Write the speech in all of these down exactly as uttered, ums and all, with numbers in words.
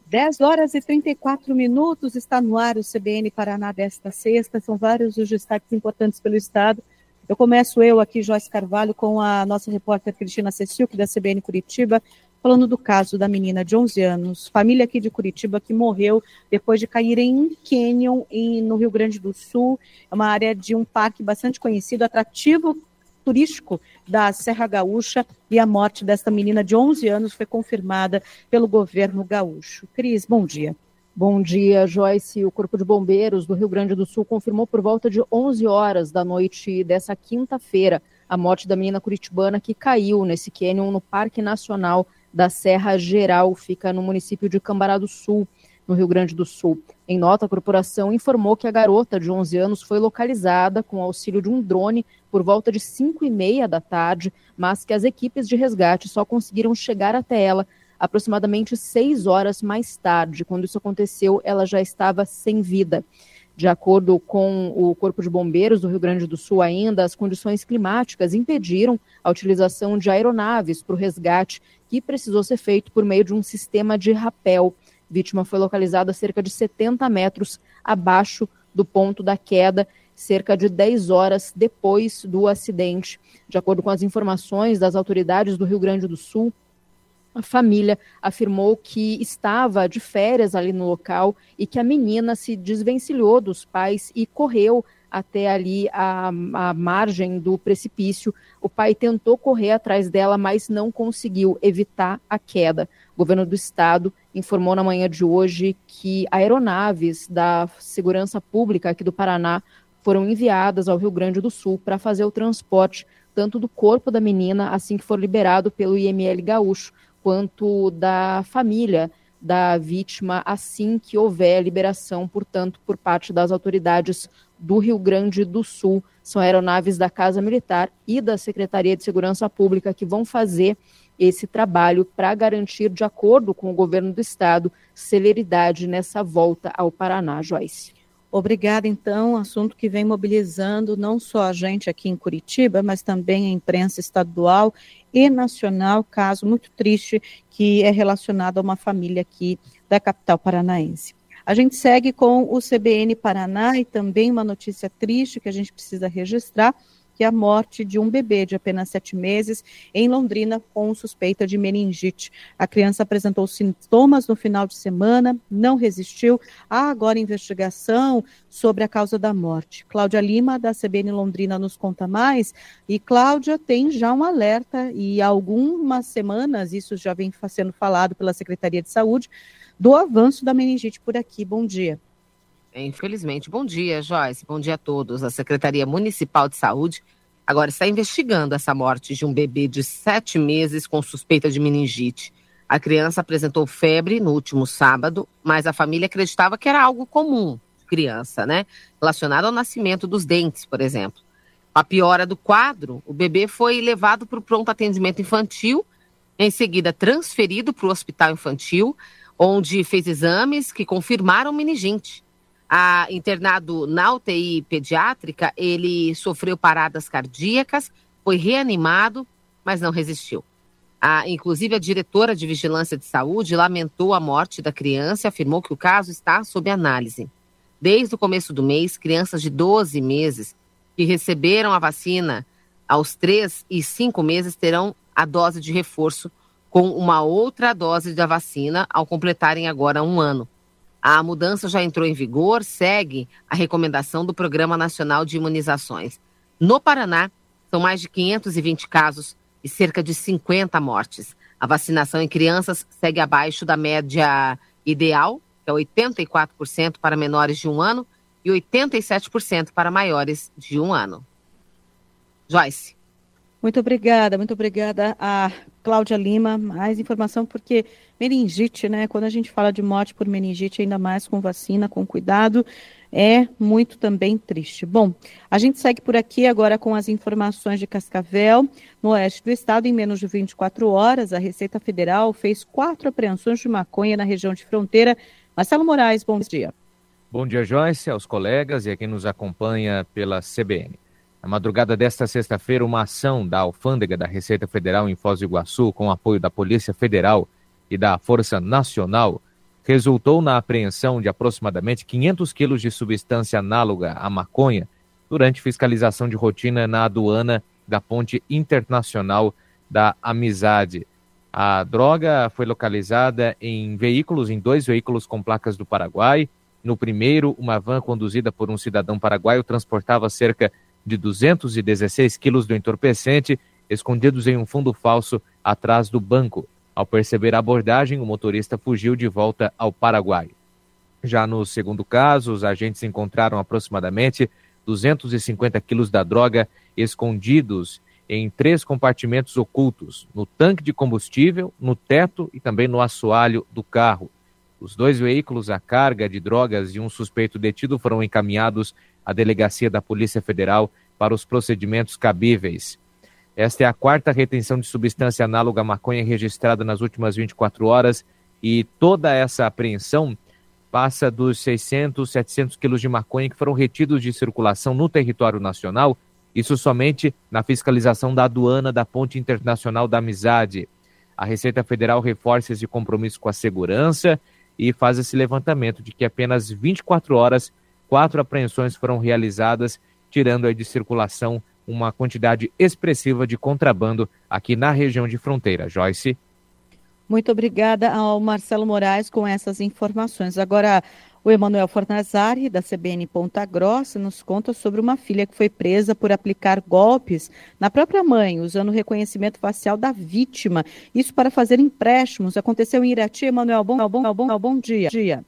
dez horas e trinta e quatro minutos, está no ar o C B N Paraná desta sexta. São vários os destaques importantes pelo Estado. Eu começo eu aqui, Joyce Carvalho, com a nossa repórter Cristina Cecilque, da C B N Curitiba, falando do caso da menina de onze anos, família aqui de Curitiba, que morreu depois de cair em um cânion em, no Rio Grande do Sul. É uma área de um parque bastante conhecido, atrativo turístico da Serra Gaúcha, e a morte desta menina de onze anos foi confirmada pelo governo gaúcho. Cris, bom dia. Bom dia, Joyce. O Corpo de Bombeiros do Rio Grande do Sul confirmou por volta de onze horas da noite dessa quinta-feira a morte da menina curitibana que caiu nesse cânion no Parque Nacional da Serra Geral, fica no município de Cambará do Sul, no Rio Grande do Sul. Em nota, a corporação informou que a garota de onze anos foi localizada com auxílio de um drone por volta de cinco e meia da tarde, mas que as equipes de resgate só conseguiram chegar até ela aproximadamente seis horas mais tarde. Quando isso aconteceu, ela já estava sem vida. De acordo com o Corpo de Bombeiros do Rio Grande do Sul, ainda, as condições climáticas impediram a utilização de aeronaves para o resgate, que precisou ser feito por meio de um sistema de rapel. A vítima foi localizada a cerca de setenta metros abaixo do ponto da queda, cerca de dez horas depois do acidente. De acordo com as informações das autoridades do Rio Grande do Sul, a família afirmou que estava de férias ali no local e que a menina se desvencilhou dos pais e correu até ali a, a margem do precipício. O pai tentou correr atrás dela, mas não conseguiu evitar a queda. O governo do estado informou na manhã de hoje que aeronaves da Segurança Pública aqui do Paraná foram enviadas ao Rio Grande do Sul para fazer o transporte tanto do corpo da menina, assim que for liberado pelo I M L Gaúcho, quanto da família da vítima, assim que houver a liberação, portanto, por parte das autoridades do Rio Grande do Sul. São aeronaves da Casa Militar e da Secretaria de Segurança Pública que vão fazer esse trabalho para garantir, de acordo com o governo do estado, celeridade nessa volta ao Paraná, Joyce. Obrigada, então, assunto que vem mobilizando não só a gente aqui em Curitiba, mas também a imprensa estadual e nacional, caso muito triste que é relacionado a uma família aqui da capital paranaense. A gente segue com o C B N Paraná e também uma notícia triste que a gente precisa registrar, que é a morte de um bebê de apenas sete meses em Londrina com suspeita de meningite. A criança apresentou sintomas no final de semana, não resistiu. Há agora investigação sobre a causa da morte. Cláudia Lima, da C B N Londrina, nos conta mais. E Cláudia, tem já um alerta, e há algumas semanas, isso já vem sendo falado pela Secretaria de Saúde, do avanço da meningite por aqui. Bom dia. Infelizmente. Bom dia, Joyce. Bom dia a todos. A Secretaria Municipal de Saúde agora está investigando essa morte de um bebê de sete meses com suspeita de meningite. A criança apresentou febre no último sábado, mas a família acreditava que era algo comum de criança, né? Relacionado ao nascimento dos dentes, por exemplo. Com a piora do quadro, o bebê foi levado para o pronto atendimento infantil, em seguida transferido para o hospital infantil, onde fez exames que confirmaram meningite. A, internado na U T I pediátrica, ele sofreu paradas cardíacas, foi reanimado, mas não resistiu. A, inclusive, a diretora de Vigilância de Saúde lamentou a morte da criança e afirmou que o caso está sob análise. Desde o começo do mês, crianças de doze meses que receberam a vacina aos três e cinco meses terão a dose de reforço com uma outra dose da vacina ao completarem agora um ano. A mudança já entrou em vigor, segue a recomendação do Programa Nacional de Imunizações. No Paraná, são mais de quinhentos e vinte casos e cerca de cinquenta mortes. A vacinação em crianças segue abaixo da média ideal, que é oitenta e quatro por cento para menores de um ano e oitenta e sete por cento para maiores de um ano. Joyce. Muito obrigada, muito obrigada a Cláudia Lima. Mais informação, porque meningite, né? Quando a gente fala de morte por meningite, ainda mais com vacina, com cuidado, é muito também triste. Bom, a gente segue por aqui agora com as informações de Cascavel. No oeste do estado, em menos de vinte e quatro horas, a Receita Federal fez quatro apreensões de maconha na região de fronteira. Marcelo Moraes, bom dia. Bom dia, Joyce, aos colegas e a quem nos acompanha pela C B N. Na madrugada desta sexta-feira, uma ação da Alfândega da Receita Federal em Foz do Iguaçu, com apoio da Polícia Federal e da Força Nacional, resultou na apreensão de aproximadamente quinhentos quilos de substância análoga à maconha durante fiscalização de rotina na aduana da Ponte Internacional da Amizade. A droga foi localizada em veículos, em dois veículos com placas do Paraguai. No primeiro, uma van conduzida por um cidadão paraguaio transportava cerca de duzentos e dezesseis quilos do entorpecente, escondidos em um fundo falso atrás do banco. Ao perceber a abordagem, o motorista fugiu de volta ao Paraguai. Já no segundo caso, os agentes encontraram aproximadamente duzentos e cinquenta quilos da droga escondidos em três compartimentos ocultos, no tanque de combustível, no teto e também no assoalho do carro. Os dois veículos, a carga de drogas e um suspeito detido foram encaminhados à delegacia da Polícia Federal para os procedimentos cabíveis. Esta é a quarta retenção de substância análoga à maconha registrada nas últimas vinte e quatro horas e toda essa apreensão passa dos seiscentos, setecentos quilos de maconha que foram retidos de circulação no território nacional, isso somente na fiscalização da aduana da Ponte Internacional da Amizade. A Receita Federal reforça esse compromisso com a segurança e faz esse levantamento de que apenas vinte e quatro horas, quatro apreensões foram realizadas, tirando aí de circulação uma quantidade expressiva de contrabando aqui na região de fronteira. Joyce. Muito obrigada ao Marcelo Moraes com essas informações. Agora, o Emanuel Fornazari, da C B N Ponta Grossa, nos conta sobre uma filha que foi presa por aplicar golpes na própria mãe, usando o reconhecimento facial da vítima. Isso para fazer empréstimos. Aconteceu em Irati. Emanuel, bom, bom, bom, bom dia. dia.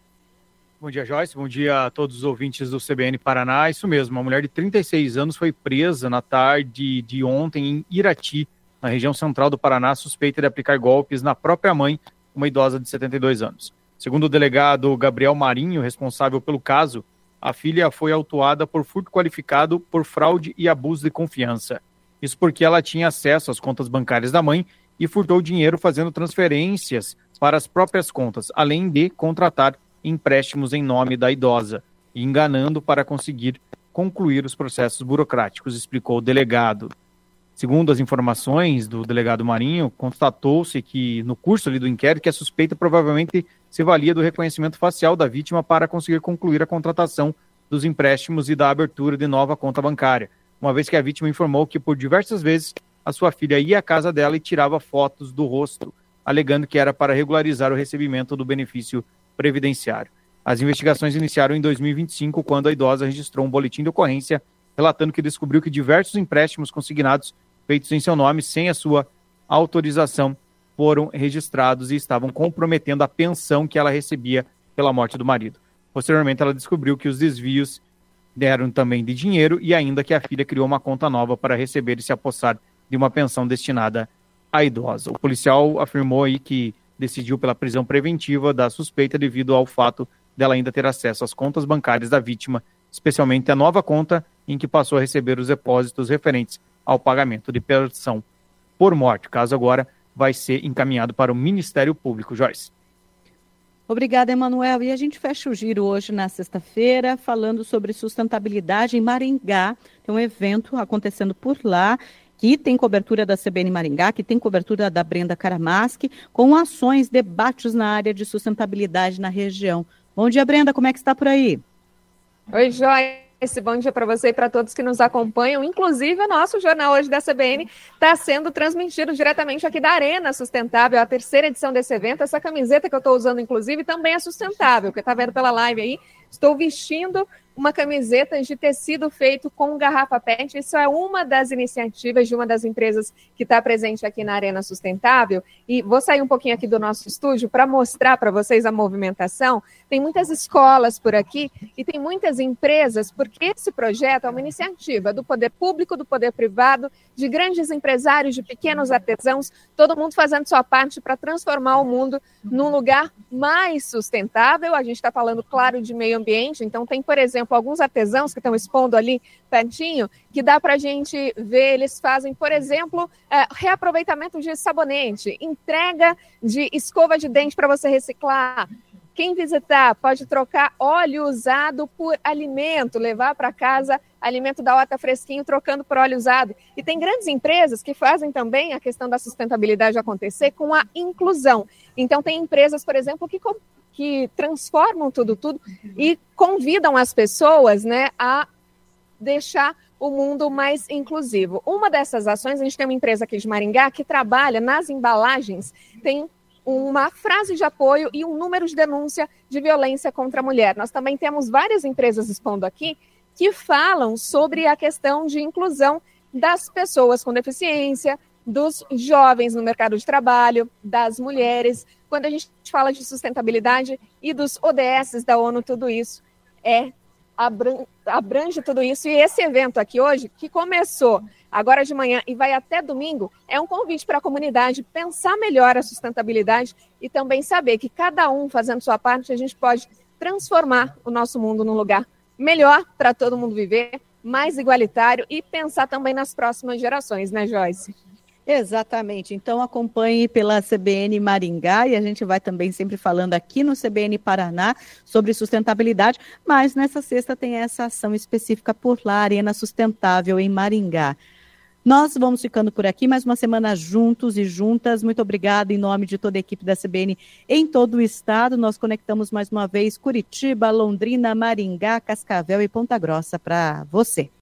Bom dia, Joyce. Bom dia a todos os ouvintes do C B N Paraná. Isso mesmo, uma mulher de trinta e seis anos foi presa na tarde de ontem em Irati, na região central do Paraná, suspeita de aplicar golpes na própria mãe, uma idosa de setenta e dois anos. Segundo o delegado Gabriel Marinho, responsável pelo caso, a filha foi autuada por furto qualificado por fraude e abuso de confiança. Isso porque ela tinha acesso às contas bancárias da mãe e furtou dinheiro fazendo transferências para as próprias contas, além de contratar empréstimos em nome da idosa, e enganando para conseguir concluir os processos burocráticos, explicou o delegado. Segundo as informações do delegado Marinho, constatou-se que no curso ali do inquérito que a suspeita provavelmente se valia do reconhecimento facial da vítima para conseguir concluir a contratação dos empréstimos e da abertura de nova conta bancária, uma vez que a vítima informou que por diversas vezes a sua filha ia à casa dela e tirava fotos do rosto, alegando que era para regularizar o recebimento do benefício previdenciário. As investigações iniciaram em dois mil e vinte e cinco, quando a idosa registrou um boletim de ocorrência relatando que descobriu que diversos empréstimos consignados feitos em seu nome sem a sua autorização foram registrados e estavam comprometendo a pensão que ela recebia pela morte do marido. Posteriormente, ela descobriu que os desvios deram também de dinheiro e ainda que a filha criou uma conta nova para receber e se apossar de uma pensão destinada à idosa. O policial afirmou aí que decidiu pela prisão preventiva da suspeita devido ao fato dela ainda ter acesso às contas bancárias da vítima, especialmente a nova conta em que passou a receber os depósitos referentes ao pagamento de pensão por morte. O caso agora vai ser encaminhado para o Ministério Público. Joyce. Obrigada, Emanuel. E a gente fecha o giro hoje na sexta-feira falando sobre sustentabilidade em Maringá. Tem um evento acontecendo por lá que tem cobertura da C B N Maringá, que tem cobertura da Brenda Karamaschi, com ações, debates na área de sustentabilidade na região. Bom dia, Brenda, como é que está por aí? Oi, Joyce. Esse bom dia para você e para todos que nos acompanham. Inclusive, o nosso jornal hoje da C B N está sendo transmitido diretamente aqui da Arena Sustentável, a terceira edição desse evento. Essa camiseta que eu estou usando, inclusive, também é sustentável, que está vendo pela live aí. Estou vestindo uma camiseta de tecido feito com garrafa P E T. Isso é uma das iniciativas de uma das empresas que está presente aqui na Arena Sustentável. E vou sair um pouquinho aqui do nosso estúdio para mostrar para vocês a movimentação. Tem muitas escolas por aqui e tem muitas empresas, porque esse projeto é uma iniciativa do poder público, do poder privado, de grandes empresários, de pequenos artesãos, todo mundo fazendo sua parte para transformar o mundo num lugar mais sustentável. A gente está falando, claro, de meio ambiente, então tem, por exemplo, alguns artesãos que estão expondo ali pertinho, que dá para a gente ver, eles fazem, por exemplo, é, reaproveitamento de sabonete, entrega de escova de dente para você reciclar. Quem visitar pode trocar óleo usado por alimento, levar para casa alimento da horta fresquinho, trocando por óleo usado. E tem grandes empresas que fazem também a questão da sustentabilidade acontecer com a inclusão. Então tem empresas, por exemplo, que que transformam tudo, tudo e convidam as pessoas, né, a deixar o mundo mais inclusivo. Uma dessas ações, a gente tem uma empresa aqui de Maringá que trabalha nas embalagens, tem uma frase de apoio e um número de denúncia de violência contra a mulher. Nós também temos várias empresas expondo aqui que falam sobre a questão de inclusão das pessoas com deficiência, dos jovens no mercado de trabalho, das mulheres. Quando a gente fala de sustentabilidade e dos O D S da ONU, tudo isso é abrange tudo isso. E esse evento aqui hoje, que começou agora de manhã e vai até domingo, é um convite para a comunidade pensar melhor a sustentabilidade e também saber que cada um fazendo sua parte, a gente pode transformar o nosso mundo num lugar melhor para todo mundo viver, mais igualitário e pensar também nas próximas gerações, né, Joyce? Exatamente. Então acompanhe pela C B N Maringá e a gente vai também sempre falando aqui no C B N Paraná sobre sustentabilidade, mas nessa sexta tem essa ação específica por lá, Arena Sustentável em Maringá. Nós vamos ficando por aqui, mais uma semana juntos e juntas. Muito obrigada em nome de toda a equipe da C B N em todo o estado. Nós conectamos mais uma vez Curitiba, Londrina, Maringá, Cascavel e Ponta Grossa para você.